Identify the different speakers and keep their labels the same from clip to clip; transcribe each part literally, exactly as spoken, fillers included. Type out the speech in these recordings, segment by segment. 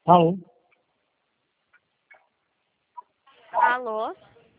Speaker 1: Alô?
Speaker 2: Alô?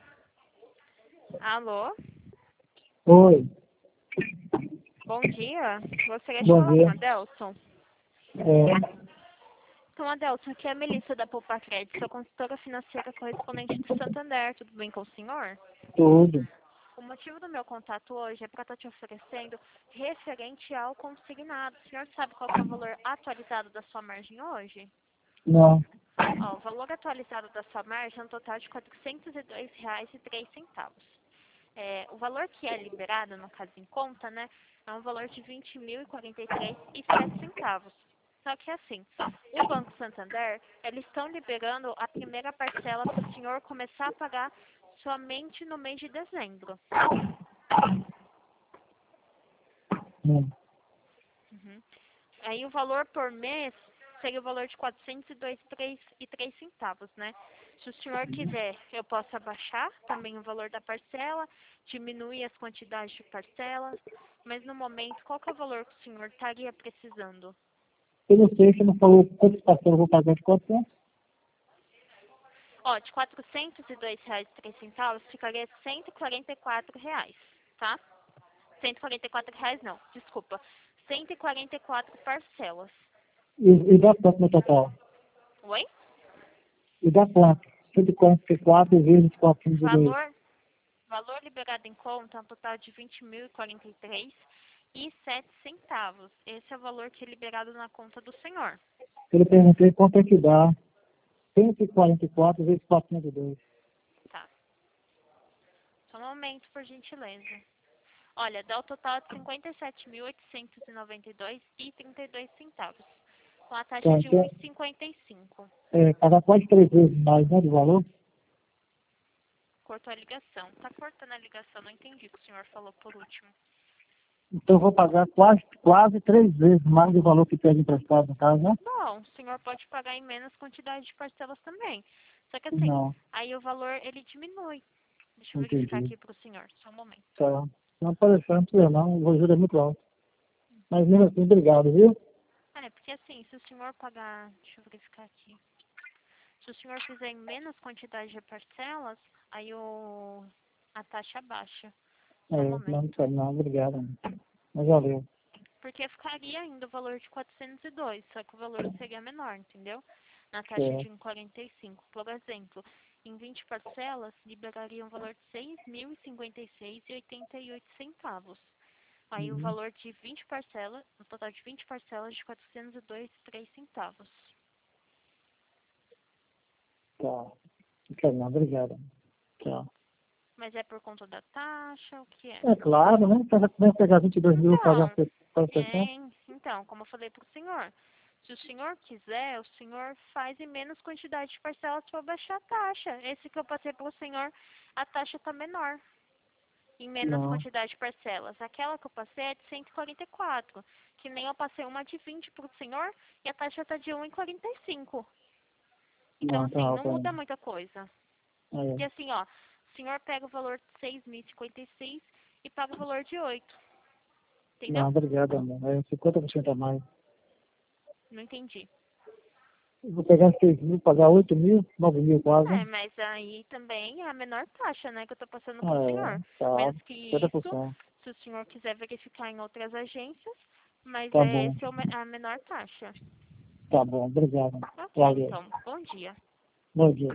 Speaker 2: Alô?
Speaker 1: Oi,
Speaker 2: Bom dia. Gostaria de
Speaker 1: bom
Speaker 2: falar com
Speaker 1: dia.
Speaker 2: a Adelson.
Speaker 1: É,
Speaker 2: Então, Adelson, aqui é a Melissa da Poupa Crédito, sou consultora financeira correspondente do Santander. Tudo bem com o senhor?
Speaker 1: tudo.
Speaker 2: O motivo do meu contato hoje é para estar te oferecendo referente ao consignado. O senhor sabe qual que é o valor atualizado da sua margem hoje?
Speaker 1: Não,
Speaker 2: Ó, o valor atualizado da sua margem é um total de quatrocentos e dois reais e três centavos. É, o valor que é liberado, no caso em conta, né, é um valor de vinte mil e quarenta e três reais e sete centavos. Só que assim, o Banco Santander, eles estão liberando a primeira parcela para o senhor começar a pagar somente no mês de dezembro.
Speaker 1: não.
Speaker 2: Uhum. Aí o valor por mês seria o valor de quatrocentos e dois reais e três centavos, né? Se o senhor quiser, eu posso abaixar também o valor da parcela, diminuir as quantidades de parcelas, mas no momento, qual que é o valor que o senhor estaria precisando?
Speaker 1: Eu não sei, você não falou quantos parcelas eu vou pagar de quatrocentos?
Speaker 2: Ó, de quatrocentos e dois reais e três centavos ficaria cento e quarenta e quatro reais, tá? cento e quarenta e quatro reais não, desculpa. cento e quarenta e quatro parcelas.
Speaker 1: E, e dá quanto no total?
Speaker 2: Oi?
Speaker 1: E dá quanto? cento e quarenta e quatro vezes quatrocentos e dois.
Speaker 2: Valor Valor liberado em conta é um total de vinte mil e quarenta e três reais e sete centavos. Esse é o valor que é liberado na conta do senhor.
Speaker 1: Eu lhe perguntei quanto é que dá cento e quarenta e quatro vezes quatrocentos e dois.
Speaker 2: Tá. Só um momento, por gentileza. Olha, dá o total de cinquenta e sete mil oitocentos e noventa e dois reais e trinta e dois centavos, com a taxa
Speaker 1: Então,
Speaker 2: de um
Speaker 1: então,
Speaker 2: vírgula cinquenta e cinco.
Speaker 1: é, pagar quase três vezes mais, né, de valor?
Speaker 2: Cortou a ligação. Tá cortando a ligação, não entendi o que o senhor falou por último.
Speaker 1: Então eu vou pagar quase, quase três vezes mais do valor que pede emprestado, no caso, né?
Speaker 2: Bom, o senhor pode pagar em menos quantidade de parcelas também. Só que assim,
Speaker 1: Não,
Speaker 2: aí o valor ele diminui. Deixa eu
Speaker 1: não
Speaker 2: verificar
Speaker 1: entendi.
Speaker 2: aqui para o senhor, só um momento.
Speaker 1: Tá. Não apareceu, não precisa não, o juro é muito alto. Mas mesmo assim, obrigado, viu?
Speaker 2: É, porque assim, se o senhor pagar, deixa eu verificar aqui. Se o senhor fizer em menos quantidade de parcelas, aí o, a taxa baixa.
Speaker 1: É,
Speaker 2: Só um
Speaker 1: não, não,
Speaker 2: momento.
Speaker 1: não, obrigado. Mas valeu.
Speaker 2: Porque ficaria ainda o valor de quatrocentos e dois, só que o valor seria menor, entendeu? Na taxa
Speaker 1: É,
Speaker 2: de um vírgula quarenta e cinco. Por exemplo, em vinte parcelas, liberaria um valor de seis mil e cinquenta e seis reais e oitenta e oito centavos. Aí o
Speaker 1: uhum,
Speaker 2: valor de vinte parcelas, no total de vinte parcelas de quatrocentos e dois reais e três centavos.
Speaker 1: tá. Não quero não, obrigado. Tchau.
Speaker 2: Mas é por conta da taxa, o que é?
Speaker 1: É claro, né? Você vai pegar vinte e dois mil e pagar
Speaker 2: Então,
Speaker 1: sessenta.
Speaker 2: é, então, como eu falei para o senhor, se o senhor quiser, o senhor faz em menos quantidade de parcelas para baixar a taxa. Esse que eu passei para o senhor, a taxa está menor, em menos
Speaker 1: Não,
Speaker 2: quantidade de parcelas. Aquela que eu passei é de cento e quarenta e quatro, que nem eu passei uma de vinte para o senhor e a taxa está de um vírgula quarenta e cinco. Então,
Speaker 1: não, tá
Speaker 2: assim, não
Speaker 1: alto
Speaker 2: muda
Speaker 1: ainda.
Speaker 2: muita coisa.
Speaker 1: É,
Speaker 2: Porque assim, ó, o senhor pega o valor de seis mil e cinquenta e seis e paga o valor de oito,
Speaker 1: não,
Speaker 2: entendeu?
Speaker 1: obrigado, amor. É cinquenta por cento a mais.
Speaker 2: Não entendi.
Speaker 1: Eu vou pegar seis mil, pagar oito mil, nove mil quase,
Speaker 2: É,
Speaker 1: né?
Speaker 2: mas aí também é a menor taxa, né, que eu tô passando
Speaker 1: Ah,
Speaker 2: pro
Speaker 1: é,
Speaker 2: senhor.
Speaker 1: tá.
Speaker 2: Menos que isso,
Speaker 1: cinquenta por cento.
Speaker 2: se o senhor quiser verificar em outras agências, mas
Speaker 1: Tá
Speaker 2: é
Speaker 1: bom,
Speaker 2: esse é o me- a menor taxa.
Speaker 1: tá bom, obrigado.
Speaker 2: Ok,
Speaker 1: Valeu.
Speaker 2: então, bom dia.
Speaker 1: Bom dia.